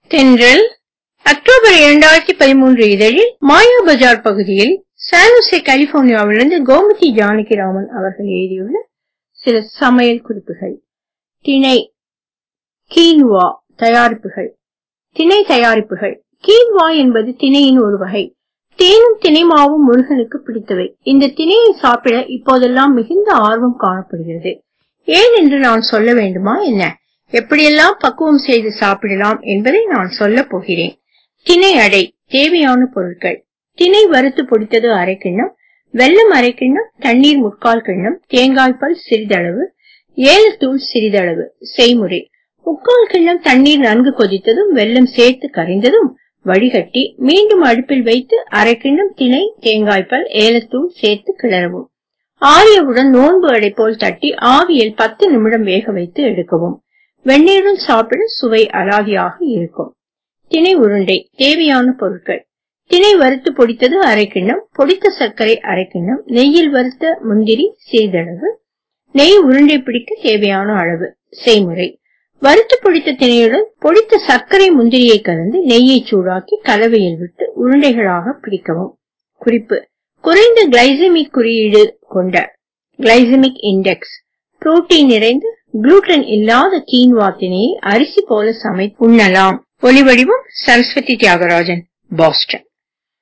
தென்றல் அக்டோபர் 2013 இதழில் மாயா பஜார் பகுதியில் சானுசே கலிபோர்னியாவிலிருந்து கோமதி ஜானகிராமன் அவர்கள் எழுதியுள்ள சில சமையல் குறிப்புகள். திணை கீன்வா தயாரிப்புகள். திணை தயாரிப்புகள். கீன்வா என்பது திணையின் ஒரு வகை. தேனும் திணை மாவும் முருகனுக்கு பிடித்தவை. இந்த திணையை சாப்பிட இப்போதெல்லாம் மிகுந்த ஆர்வம் காணப்படுகிறது. ஏன் என்று நான் சொல்ல வேண்டுமா என்ன? எப்படியெல்லாம் பக்குவம் செய்து சாப்பிடலாம் என்பதை நான் சொல்ல போகிறேன். திணை அடை. தேவையான பொருட்கள்: திணை வறுத்து பொடித்தது அரை கிண்ணம், வெல்லம் அரை கிண்ணம், தண்ணீர் 3/4 கிண்ணம், தேங்காய்பால் சிறிதளவு, ஏலத்தூள் சிறிதளவு. செய்முறை: 3/4 கிண்ணம் தண்ணீர் நன்கு கொதித்ததும் வெல்லம் சேர்த்து கரைந்ததும் வடிகட்டி மீண்டும் அடுப்பில் வைத்து அரை கிண்ணம் திணை, தேங்காய்பால், ஏலத்தூள் சேர்த்து கிளறவும். ஆரியவுடன் நோன்பு அடை போல் தட்டி ஆவியில் 10 நிமிடம் வேக வைத்து எடுக்கவும். வெந்நீருடன் சாப்பிட சுவை அலாதியாக இருக்கும். திணை உருண்டை. தேவையான பொருட்கள்: திணை வறுத்து பொடித்தது அரை கிண்ணம், பொடித்த சர்க்கரை அரை கிண்ணம், நெய்யில் வறுத்த முந்திரி சிறிதளவு. நெய் உருண்டை பிடிக்க தேவையான அளவு. செய்முறை: வறுத்து பொடித்த திணையுடன் பொடித்த சர்க்கரை முந்திரியை கலந்து நெய்யை சூடாக்கி கலவையில் விட்டு உருண்டைகளாக பிடிக்கவும். குறிப்பு: குறைந்த கிளைசெமிக் குறியீடு கொண்ட கிளைசெமிக் இண்டெக்ஸ், புரோட்டீன் நிறைந்த குளூட்டன் இல்லாத கீன்வா திணையை அரிசி போல சமைத்து உண்ணலாம். ஒலிவடிவம் சரஸ்வதி தியாகராஜன், பாஸ்டன்.